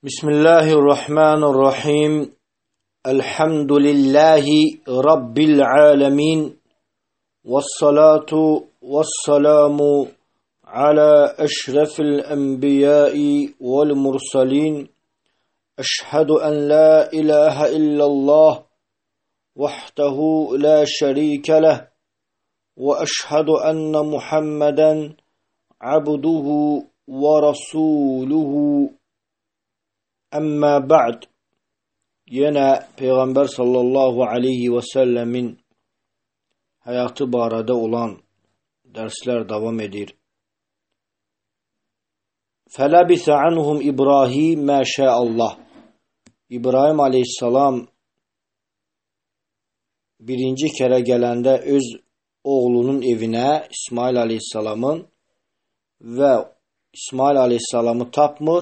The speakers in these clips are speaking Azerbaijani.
Bismillahirrahmanirrahim. Elhamdülillahi Rabbil alemin. Vessalatu vesselamu ala eşrefil enbiyai vel mursalin. Eşhedü en la ilahe illallah vahdehu la şerike leh. Ve eşhedü enne Muhammeden abduhu ve rasuluhu. Amma ba'd. Yine Peygamber sallallahu aleyhi ve sellemin hayatı barədə olan dərslər davam edir. Fələbisə anhum İbrahim mə şəallah. İbrahim aleyhissalam birinci kərə gələndə öz oğlunun evinə İsmail aleyhissalamın və İsmail aleyhissalamı tapmır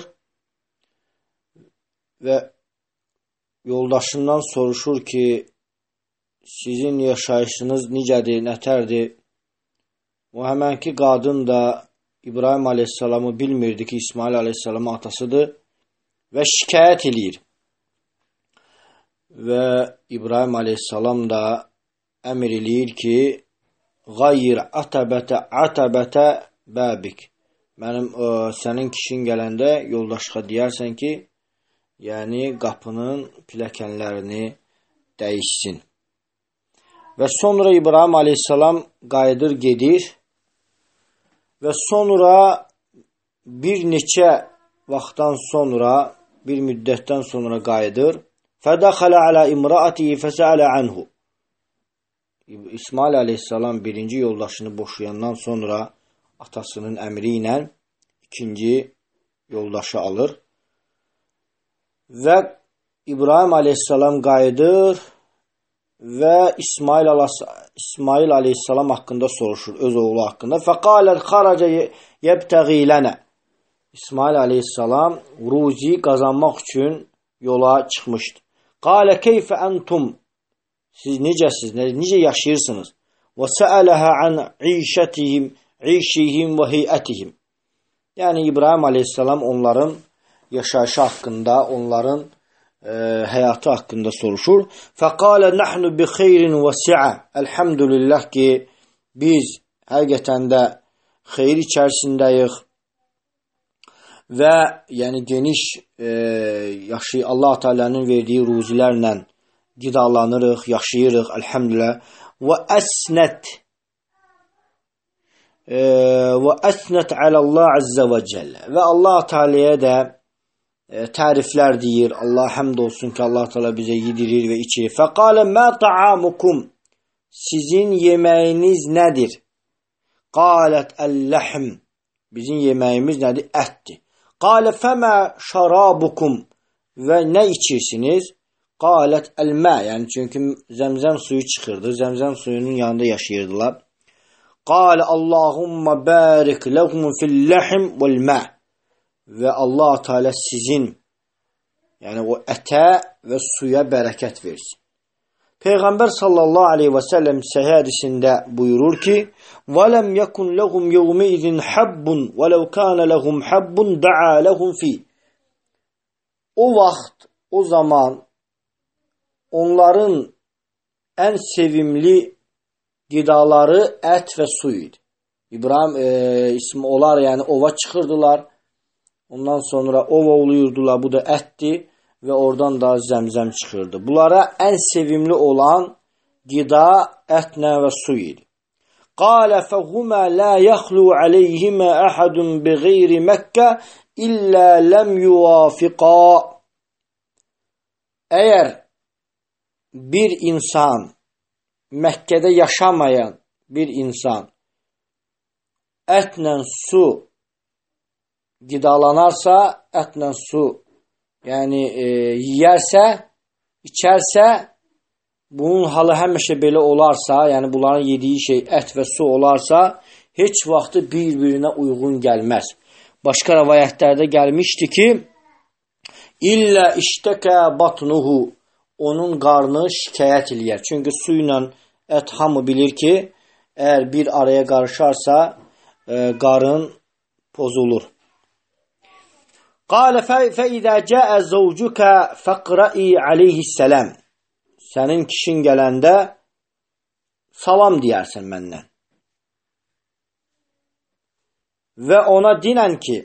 və yoldaşından soruşur ki, sizin yaşayışınız necədir, nətərdir? O həmənki qadın da İbrahim aleyhissalamı bilmirdi ki, İsmail aleyhissalamın atasıdır və şikayət edir. Və İbrahim aleyhissalam da əmr eləyir ki, Gayr atəbətə bəbik. Mənim sənin kişin gələndə yoldaşqa deyərsən ki, yəni qapının pilləkənlərini dəyişsin. Və sonra İbrahim aleyhissalam qayıdır, gedir və sonra bir neçə vaxtdan sonra, bir müddətdən sonra qayıdır. Fədəxələ alə imraatihi fəsələ anhu. İsmail aleyhissalam birinci yoldaşını boşayandan sonra atasının əmri ilə ikinci yoldaşı alır. Və İbrahim aleyhissalam qayıdır və İsmail aleyhissalam haqqında soruşur, öz oğlu haqqında. Fəqalət xaracə yəbtəği lənə. İsmail aleyhissalam ruzi qazanmaq üçün yola çıxmışdı. Qalə keyfə əntum. Siz necəsiz, necə yaşayırsınız? Və səələhə ən işihim və heyətihim. Yəni İbrahim aleyhissalam onların yaşayışı haqqında, onların həyatı haqqında soruşur. Fəqalə nəhnu bi xeyrin və si'a. Elhamdülillah ki, biz həqiqətən də xeyir içərisindəyik və yəni geniş Allah Teala'nın verdiyi ruzilərlə qidalanırıq, yaşayırıq, elhamdülillah. Və əsnət alallah azza və cəllə. Və Allah Teala'ya da təriflər deyir. Allah həmd olsun ki, Allah Teala bizə yedirir və içirir. Fəqalə mə ta'amukum. Sizin yeməyiniz nədir? Qalət əl-ləhim. Bizim yeməyimiz nədir? Ətdir. Qalə fəmə şarabukum. Və nə içirsiniz? Qalət əl-mə. Yəni çünki zəmzəm suyu çıxırdı. Zəmzəm suyunun yanında yaşayırdılar. Qalə Allahumma barik ləhum fil-ləhim vəl-mə. Və Allah Teala sizin, yəni o ətə və suya bərəkət versin. Peyğəmbər sallallahu aleyhi və səlləm səhih hədisində buyurur ki, وَلَمْ يَكُنْ لَهُمْ يَوْمِئِذٍ حَبٌّ وَلَوْ كَانَ لَهُمْ حَبٌّ دَعَى لَهُمْ فِي. O vaxt, o zaman onların ən sevimli qidaları ət və su idi. İbrahim onlar yəni ova çıxırdılar. Ondan sonra ov ovluyurdular, bu da ətdir və oradan da zəmzəm çıxırdı. Bunlara ən sevimli olan qida ətlə və su idi. Qalə fəhumə la yaxlu aleyhimə əhədun bi qeyri Məkkə illə ləm yuvafiqa. Əgər bir insan, Məkkədə yaşamayan bir insan ətlə su qidalanarsa, ətlə su, yəni yiyərsə, içərsə, bunun halı həmişə belə olarsa, yəni bunların yediyi şey ət və su olarsa, heç vaxtı bir-birinə uyğun gəlməz. Başqa rəvayətlərdə gəlmişdi ki, illə iştəkə batnuhu, onun qarnı şikayət eləyər. Çünki su ilə ət hamı bilir ki, əgər bir araya qarışarsa, qarın pozulur. Qala fa iza jaa zawjuka faqra'i alayhissalam. Sənin kişin gələndə salam deyərsən məndən. Və ona dinən ki,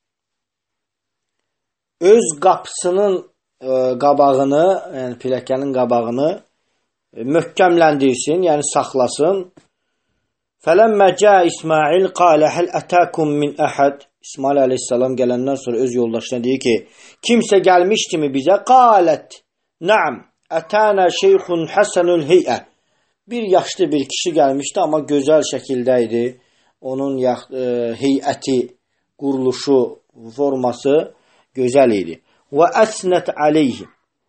öz qapısının qabağını, yəni pilləkənin qabağını möhkəmləndirsin, yəni saxlasın. Fələmmə cəə İsmail qalə həl ətəkum min əhəd. İsmail aleyhissalam gələndən sonra öz yoldaşına deyir ki, kimsə gəlmişdi mi bizə? Qalət, nəam, ətənə şeyxun həsənül heyə. Bir yaşlı bir kişi gəlmişdi, amma gözəl şəkildə idi. Onun heyəti, quruluşu, forması gözəl idi. Və əsnət aleyhi.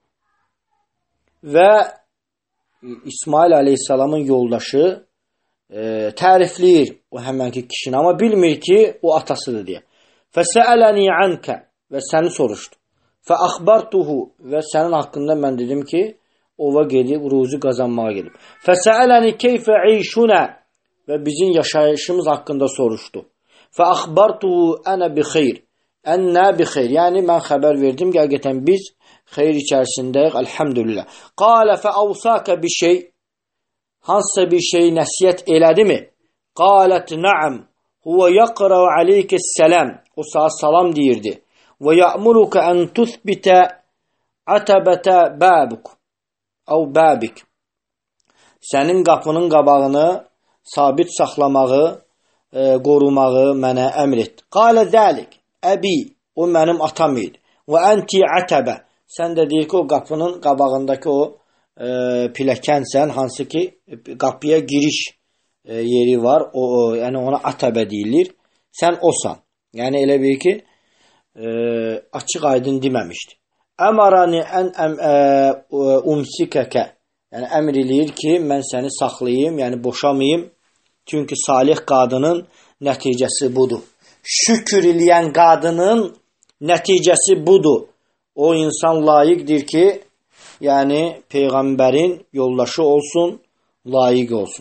Və İsmail aleyhissalamın yoldaşı tərifləyir o həmənki kişini, amma bilmir ki, o atasıdır deyə. Fəsəələni ankə və səni soruşdu. Fəəxbartuhu və sənin haqqında mən dedim ki, ova gedib, ruzi qazanmağa gedib. Fəsəələni keyfə eyşunə və bizim yaşayışımız haqqında soruşdu. Fəəxbartuhu ənə bi xeyr. Ənə bi xeyr. Yəni, mən xəbər verdim ki, həqiqətən biz xeyr içərisindəyik, əlhəmdülillah. Qalə fəəvsəkə bi şey. Hansısa bir şeyi nəsiyyət elədi mi? Qalət nəam. Huvə yaqrəv aleykəs-sələm. O saat salam deyirdi. Və yə'murukə ən tüthbitə ətəbətə bəbuk. Əv bəbik. Sənin qapının qabağını sabit saxlamağı, qorumağı mənə əmr etdi. Qalə dəlik. Əbi. O mənim atam idi. Və ənti ətəbə. Sən də deyir ki, o qapının qabağındakı o piləkənsən, hansı ki, qapıya giriş yeri var. Yəni ona ətəbə deyilir. Sən osan. Yəni elə bir ki, açıq aydın deməmişdi. Əmarani ən umsikəkə. Yəni əmr eləyir ki, mən səni saxlayayım, yəni boşamayım. Çünki salih qadının nəticəsi budur. Şükür eləyən qadının nəticəsi budur. O insan layiqdir ki, yəni Peyğəmbərin yoldaşı olsun, layiq olsun.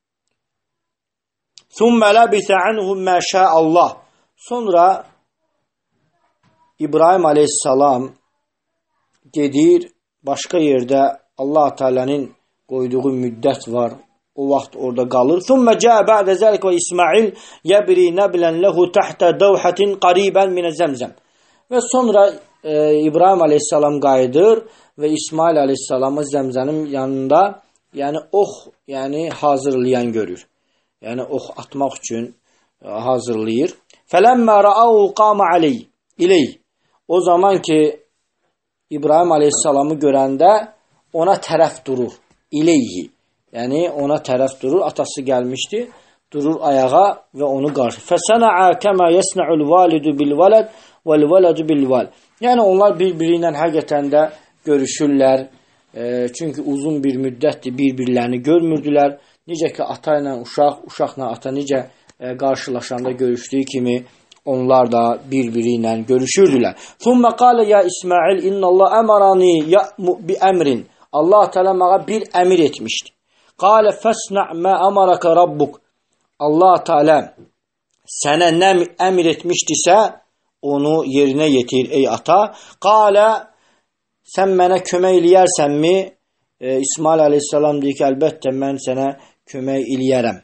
Thumma labisa anhum ma sha Allah. Sonra İbrahim aleyhissalam gedir, başqa yerdə Allah Teala'nın qoyduğu müddət var. O vaxt orada qalır. Thumma jaa ba'da zalika ve İsmail yabri nablan lahu tahta dawhatin qariban min Zemzem. Və sonra İbrahim aleyhissalam qayıdır və İsmail aleyhissalamı Zəmzəmin yanında, yəni ox, yəni hazırlayan görür. Yəni ox atmaq üçün hazırlayır. Fələmmə ra'ahu qama iley. O zaman ki İbrahim aleyhissalamı görəndə ona tərəf durur. İleyhi. Yəni ona tərəf durur. Atası gəlmişdi. Durur ayağa və onu qarşı. Fəsəna'a kəmə yəsna'ul validu bil vələd vəl vələdu bil val. Yəni onlar bir-biri ilə həqiqətən də görüşürlər. Çünki uzun bir müddətdir bir-birlərini görmürdülər. Necə ki ata ilə uşaq, uşaqla ata necə qarşılaşanda görüşdüyü kimi onlar da bir-biri ilə görüşürdülər. Thumma qala ya İsmail innallah əmarani bi əmrin. Allah Teala mənə bir əmir etmişdi. Qala fasna' ma amaraka rabbuk. Allah Teala sənə nə əmr etmişdisə onu yerinə yetir ey ata. Qala sən mənə kömək eləyərsənmi? İsmail aleyhissalam deyir ki, əlbəttə mən sənə kömək eləyərəm.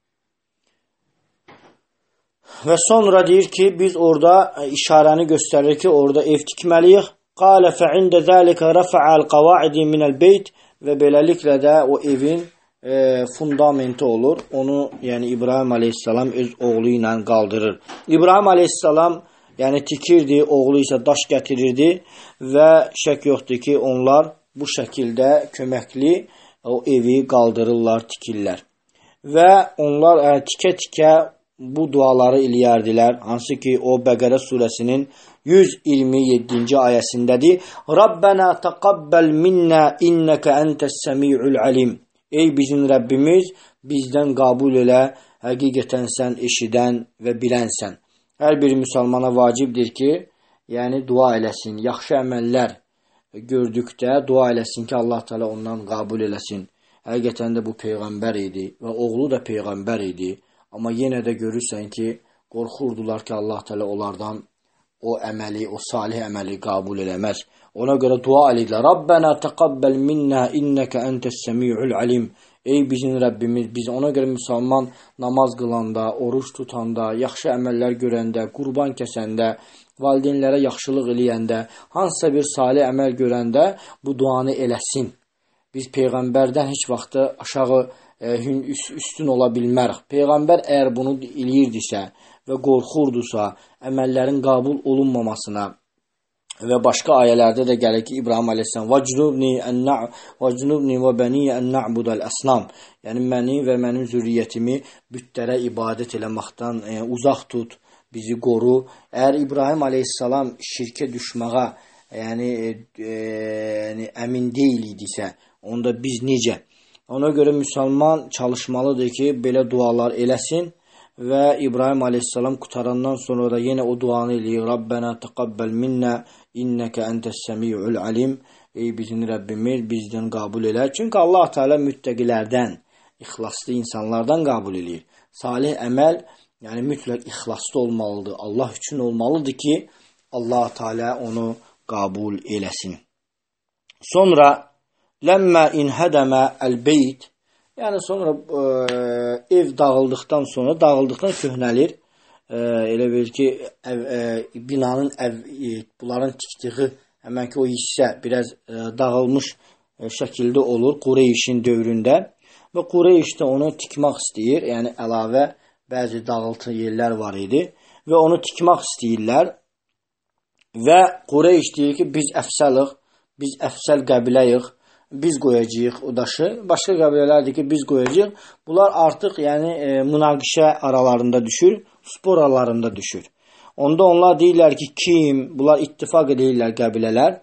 Və sonra deyir ki, biz orada işarəni göstərir ki, orada ev tikməliyik. Qalə fə'ində zəlikə rəfə'əl qavaidi minəl beyt və beləliklə də o evin fundamenti olur. Onu, yəni İbrahim aleyhissalam öz oğlu ilə qaldırır. İbrahim aleyhissalam yəni tikirdi, oğlu isə daş gətirirdi və şək yoxdur ki, onlar bu şəkildə köməkli o evi qaldırırlar, tikirlər. Və onlar tikə-tikə bu duaları eləyərdilər. Hansı ki, o Bəqərə surəsinin 127-ci ayəsindədir. Rabbənə təqabbəl minnə innəkə əntəs-səmi'ül alim. Ey bizim Rəbbimiz, bizdən qəbul elə, həqiqətən sən eşidən və bilənsən. Hər bir müsəlmana vacibdir ki, yəni dua eləsin, yaxşı əməllər gördükdə dua eləsin ki, Allah Teala ondan qəbul eləsin. Həqiqətən də bu Peyğəmbər idi və oğlu da Peyğəmbər idi. Amma yenə də görürsən ki, qorxurdular ki, Allah Teala onlardan o əməli, o salih əməli qəbul eləməz. Ona görə dua edirlər. Rabbena təqabbal minna innaka entes-semi'ul alim. Ey bizim Rəbbimiz, biz ona görə müsəlman namaz qılanda, oruç tutanda, yaxşı əməllər görəndə, qurban kəsəndə, valideynlərə yaxşılıq eləyəndə, hansısa bir salih əməl görəndə bu duanı eləsin. Biz Peyğəmbərdən heç vaxtı aşağı üstün ola bilmərik. Peyğəmbər əgər bunu eləyirdisə və qorxurdursa, əməllərin qəbul olunmamasına və başqa ayələrdə də gəlir ki, İbrahim əleyhissalam vəcnubni və bəniyyə ən na'budəl əsnam, yəni məni və mənim zürriyyətimi bütlərə ibadət eləməkdən uzaq tut, bizi qoru. Əgər İbrahim əleyhissalam şirkə düşməyə əmin deyil idisə, onda biz necə? Ona görə müsəlman çalışmalıdır ki, belə dualar eləsin və İbrahim əleyhissalam qutarandan sonra da yenə o duanı eləyir. Rabbena təqabbal minna innəkə entes-semi'ul alim. Ey bizim Rəbbimiz, bizdən qəbul elə. Çünki Allah Teala müttəqilərdən, ixlaslı insanlardan qəbul eləyir. Salih əməl, yəni mütləq ixlaslı olmalıdır. Allah üçün olmalıdır ki, Allah Teala onu qəbul eləsin. Sonra ləmmə inhədəmə əl-beyt, yəni sonra ev dağıldıqdan köhnəlir. Elə bil ki, binanın bunların tikdiyi həmən ki o hissə biraz dağılmış şəkildə olur Qureyşin dövründə və Qureyş də onu tikmək istəyir. Yəni əlavə bəzi dağıltı yerlər var idi və onu tikmək istəyirlər və Qureyş deyir ki, biz əfsəlıq, biz əfsəl qəbiləyik, biz qoyacağıq o daşı. Başqa qəbilələrdir ki, biz qoyacağıq. Bunlar artıq münaqişə aralarında düşür, spor aralarında düşür. Onda onlar deyirlər ki, bunlar ittifaq edirlər qəbilələr,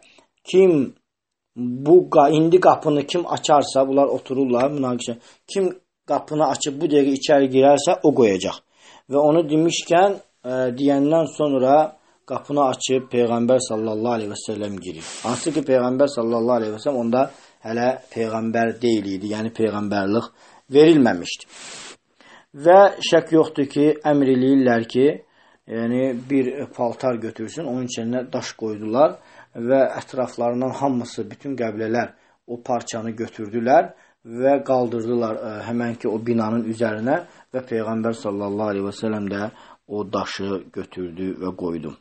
indi qapını kim açarsa, bunlar otururlar münaqişə, kim qapını açıb bu dəqiqə içəri girərsə, o qoyacaq. Və onu demişkən, deyəndən sonra qapını açıb Peyğəmbər sallallahu aleyhi və səlləm girir. Hansı ki, Peyğəmbər sallallahu aleyhi və səlləm onda hələ Peyğəmbər deyil idi, yəni Peyğəmbərlik verilməmişdi. Və şək yoxdur ki, əmr eləyirlər ki, yəni bir paltar götürsün, onun içərinə daş qoydular və ətraflarından hamısı, bütün qəbilələr o parçanı götürdülər və qaldırdılar həmən ki o binanın üzərinə və Peyğəmbər sallallahu aleyhi və səlləm də o daşı götürdü və qoydu.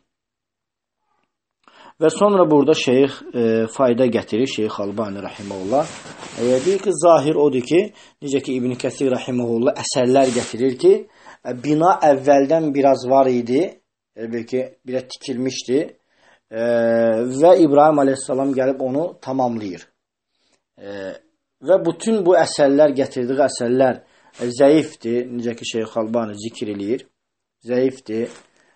Və sonra burada şeyx fayda gətirir, Şeyx Albani rahimehullah. Deyir ki, zahir odur ki, necə ki İbn Kəsir rahimehullah əsərlər gətirir ki, bina əvvəldən biraz var idi, belki biraz tikilmişdi və İbrahim aleyhissalam gəlib onu tamamlayır. Və bütün bu əsərlər, gətirdiyi əsərlər zəifdir, necə ki Şeyx Albani zikr eləyir, zəifdir.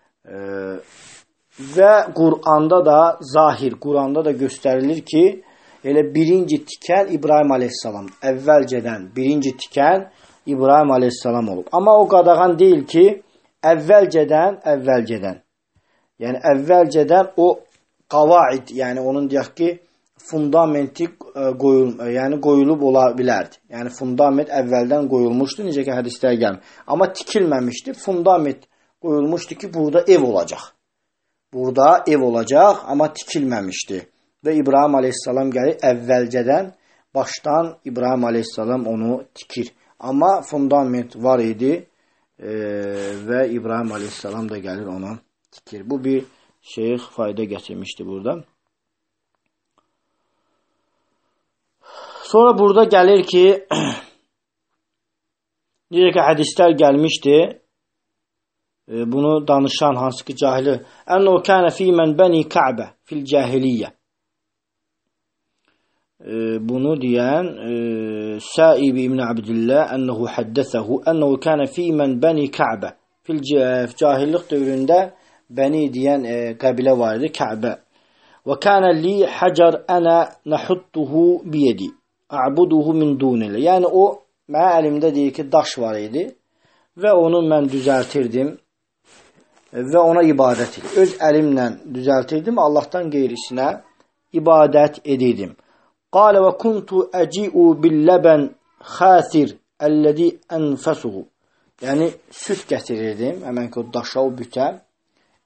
Və Quranda da zahir, Quranda da göstərilir ki, elə birinci tikən İbrahim aleyhissalam, əvvəlcədən birinci tikən İbrahim aleyhissalam olub. Amma o qadağan deyil ki, əvvəlcədən, yəni əvvəlcədən o qavaid, yəni onun deyək ki, fundamenti qoyulub ola bilərdi. Yəni fundament əvvəldən qoyulmuşdu, necə ki hədislər gəlmir. Amma tikilməmişdi, fundament qoyulmuşdu ki, burada ev olacaq. Burada ev olacaq, amma tikilməmişdi. Və İbrahim aleyhissalam gəlir əvvəlcədən, başdan İbrahim aleyhissalam onu tikir. Amma fundament var idi və İbrahim aleyhissalam da gəlir onu tikir. Bu bir şeyx fayda gətirmişdi burada. Sonra burada gəlir ki, necə ki hədislər gəlmişdi, bunu danışan hansı ki cahili, ənəu kənə fī mən bəni Kə'bə fil cahiliyyə. Bunu deyən Saib ibn Abdillah ənəhu həddəsəhu ənəu kənə fī mən bəni Kə'bə fil cahillik dövründə bəni deyən qəbilə var idi, Kə'bə. Və kənə li həcər ənə nəhudduhu biyedi ə'buduhu min dunillə. Yəni o, mənə əlimdə deyir ki, daş var idi və onu mən düzəltirdim və ona ibadət edirdim. Öz əlimlə düzəltirdim, Allahdan qeyrisinə ibadət edirdim. Qalə və kuntu əci'u billəbən xəsir əlləzi ənfəsuhu. Yəni, süt gətirirdim, həmən ki, o daşa, o bütə,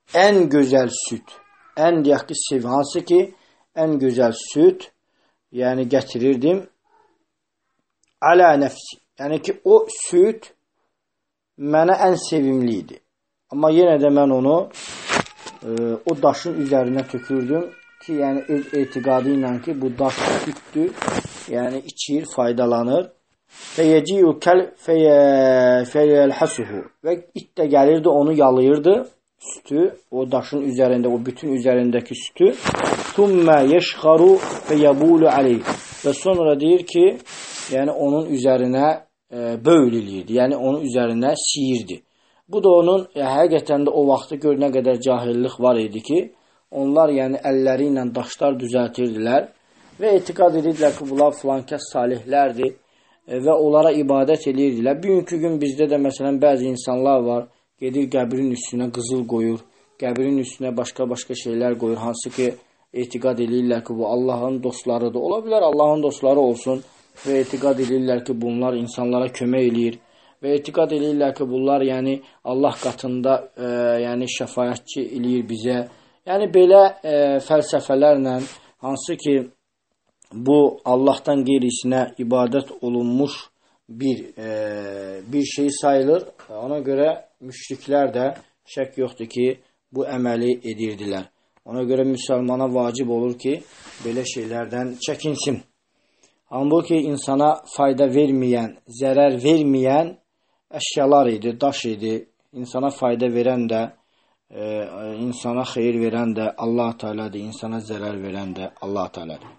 ən gözəl süd, ən deyək ki, hansı ki, ən gözəl süd, yəni gətirirdim, alə nəfsi, yəni ki, o süd mənə ən sevimli idi. Amma yenə də mən onu o daşın üzərinə tökürdüm ki, yəni öz etiqadı ilə ki, bu daş süddür, yəni içir, faydalanır. Fəyəciyu kəl fəyəlhəsuhu və it də gəlirdi, onu yalayırdı, sütü, o daşın üzərində, o bütün üzərindəki sütü. Thumma yeşxaru fəyəbulu aleyh və sonra deyir ki, yəni onun üzərinə böyül eləyirdi, yəni onun üzərinə siyirdi. Bu da onun həqiqətən də o vaxtı gör nə qədər cahillik var idi ki, onlar yəni əlləri ilə daşlar düzəltirdilər və etiqad edirdilər ki, bunlar filankəs salihlərdir və onlara ibadət edirdilər. Bugünkü gün bizdə də məsələn bəzi insanlar var, gedir qəbrin üstünə qızıl qoyur, qəbrin üstünə başqa şeylər qoyur, hansı ki etiqad edirlər ki, bu Allahın dostlarıdır. Ola bilər Allahın dostları olsun və etiqad edirlər ki, bunlar insanlara kömək eləyir və etiqad edirlər ki, bunlar yəni Allah qatında yəni şəfaətçi eləyir bizə. Yəni belə fəlsəfələrlə hansı ki bu Allahdan qeyrisinə ibadət olunmuş bir şey sayılır. Ona görə müşriklər də şək yoxdur ki, bu əməli edirdilər. Ona görə müsəlmana vacib olur ki, belə şeylərdən çəkinsin. Halbuki insana fayda verməyən, zərər verməyən əşyalar idi, daş idi. İnsana fayda verən də, insana xeyir verən də Allah Teala'dır, insana zərər verən də Allah Teala'dır.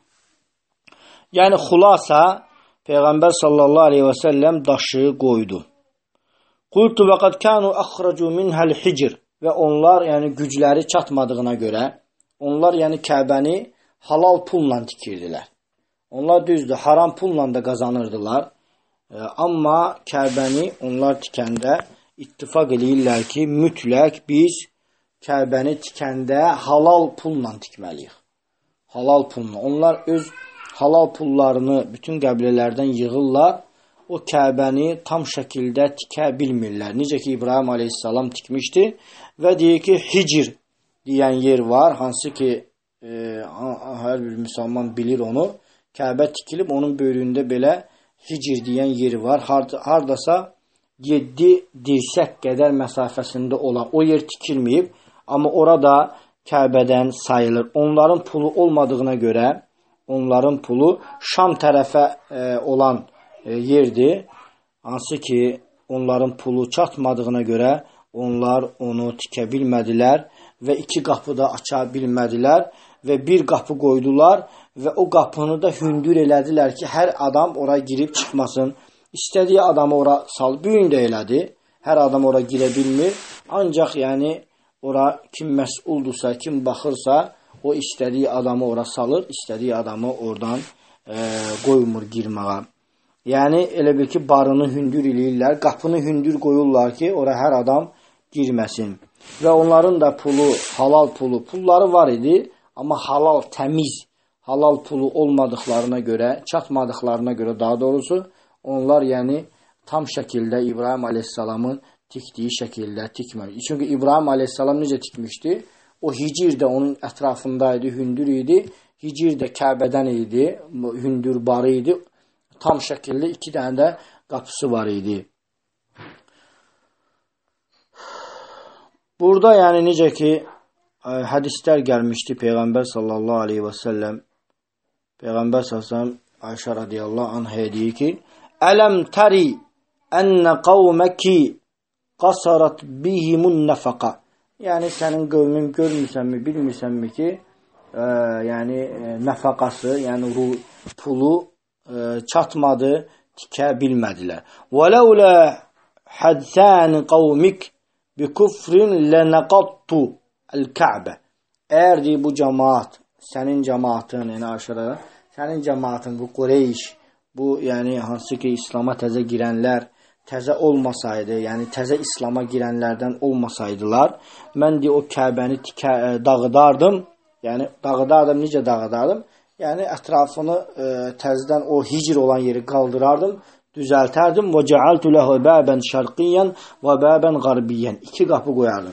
Yəni xulasa Peyğəmbər sallallahu aleyhi və səlləm daşı qoydu. Qultu və qad kanu əxracu minhəl hicr və onlar yəni gücləri çatmadığına görə onlar yəni Kəbəni halal pulla tikirdilər. Onlar düzdür, haram pulla da qazanırdılar. Amma Kəbəni onlar tikəndə ittifaq edirlər ki, mütləq biz Kəbəni tikəndə halal pulla tikməliyik. Halal pulla. Onlar öz halal pullarını bütün qəbilələrdən yığırlar. O Kəbəni tam şəkildə tikə bilmirlər. Necə ki, İbrahim aleyhissalam tikmişdi və deyir ki, Hicr deyən yer var. Hansı ki, hər bir müsəlman bilir onu. Kəbə tikilib, onun böyründə belə Hicr deyən yeri var. Hardasa 7 dirsək qədər məsafəsində olan o yer tikilməyib. Amma orada Kəbədən sayılır. Onların pulu olmadığına görə, onların pulu Şam tərəfə olan yerdir. Hansı ki, onların pulu çatmadığına görə onlar onu tikə bilmədilər və 2 qapı da aça bilmədilər və bir qapı qoydular və o qapını da hündür elədilər ki, hər adam ora girib çıxmasın. İstədiyi adamı ora sal. Bu gün də elədi. Hər adam ora girə bilmir. Ancaq yəni ora kim məsuldursa, kim baxırsa, o istədiyi adamı ora salır, istədiyi adamı oradan qoymur girməyə. Yəni elə bil ki, barını hündür eləyirlər, qapını hündür qoyurlar ki, ora hər adam girməsin. Və onların da pulu, halal pulları var idi, amma halal, təmiz, halal pulu olmadıqlarına görə, çatmadıqlarına görə daha doğrusu, onlar yəni tam şəkildə İbrahim aleyhissalamın tikdiyi şəkildə tikməli. Çünki İbrahim aleyhissalam necə tikmişdi? O Hicr də onun ətrafındaydı, hündür idi. Hicr də Kəbədən idi, hündür barı idi. Tam şəkildə 2 dənə də qapısı var idi. Burada yəni necə ki, hədislər gəlmişdi Peyğəmbər sallallahu aleyhi və səlləm. Peyğəmbər sallallahu aleyhi və səlləm Ayşə radiyallahu anhə deyir ki, Ələm təri ənə qavməki qasarat bihimun nəfəqa. Yəni sənin qövmün görmürsənmi, bilmirsənmi ki, yəni nəfəqası, yəni pulu çatmadı, tikə bilmədilər. وَلَوْلَا حَدْثَانِ قَوْمِكْ بِكُفْرٍ لَنَقَطُّ الْكَعْبَ. Əgər deyir bu cəmaat, sənin cəmaatın, yəni aşırı, sənin cəmaatın, bu Qureyş, bu yəni hansı ki İslam'a təzə girənlər, təzə olmasaydı, yəni təzə İslam'a girənlərdən olmasaydılar, mən deyir o Kəbəni dağıdardım. Yəni dağıdardım, necə dağıdardım? Yəni ətrafını təzədən o Hicr olan yeri qaldırardım, düzəltərdim. Və cəaltu lehu bəbən şərqiyən və bəbən qarbiyən. 2 qapı qoyardım.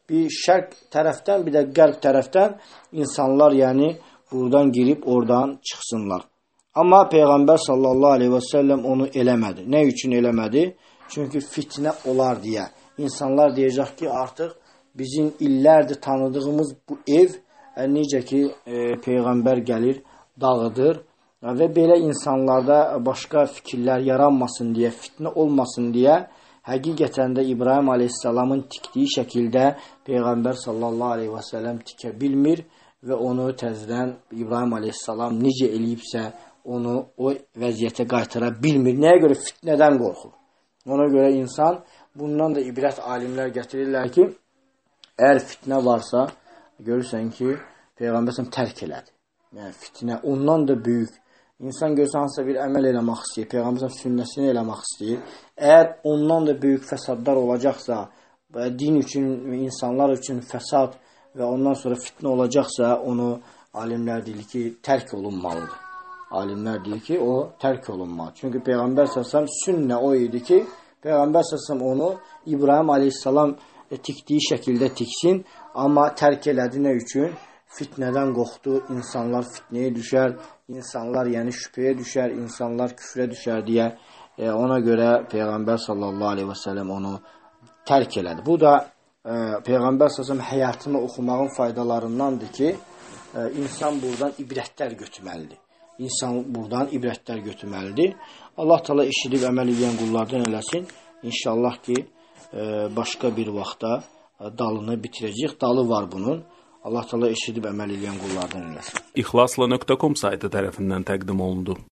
bir şərq tərəfdən, bir də qərb tərəfdən insanlar yəni buradan girib oradan çıxsınlar. Amma Peyğəmbər sallallahu aleyhi və səlləm onu eləmədi. Nə üçün eləmədi? Çünki fitnə olar deyə. İnsanlar deyəcək ki, artıq bizim illərdir tanıdığımız bu ev necə ki Peyğəmbər gəlir, dağıdır və belə insanlarda başqa fikirlər yaranmasın deyə, fitnə olmasın deyə həqiqətən də İbrahim aleyhissalamın tikdiyi şəkildə Peyğəmbər sallallahu aleyhi və səlləm tikə bilmir və onu təzədən İbrahim aleyhissalam necə eləyibsə onu o vəziyyətə qaytara bilmir. Nəyə görə? Fitnədən qorxur. Ona görə insan, bundan da ibrət alimlər gətirirlər ki, əgər fitnə varsa, görürsən ki, Peyğəmbər sallallahu tərk elədi. Yəni fitnə ondan da böyük. İnsan görsə hansısa bir əməl eləmək istəyir, Peyğəmbər sünnəsini eləmək istəyir. Əgər ondan da böyük fəsadlar olacaqsa, din üçün, insanlar üçün fəsad və ondan sonra fitnə olacaqsa, onu alimlər deyir ki, tərk olunmalıdır. Alimlər deyir ki, o tərk olunmalı. Çünki Peyğəmbər sallallahu sünnə o idi ki, Peyğəmbər sallallahu onu İbrahim aleyhissalam tikdiyi şəkildə tiksin, amma tərk elədi nə üçün? Fitnədən qorxdu, insanlar fitnəyə düşər, insanlar yəni şübhəyə düşər, insanlar küfrə düşər deyə ona görə Peyğəmbər sallallahu aleyhi və səlləm onu tərk elədi. Bu da Peyğəmbər sallallahu həyatını oxumağın faydalarındandır ki, insan buradan ibrətlər götürməlidir. İnsan buradan ibrətlər götürməlidir. Allah Teala eşidib əməl edən qullardan eləsin. İnşallah ki, başqa bir vaxtda dalını bitirəcək. Dalı var bunun. Allah Teala eşidib əməl edən qullardan eləsin. İxlasla.com saytı tərəfindən təqdim olundu.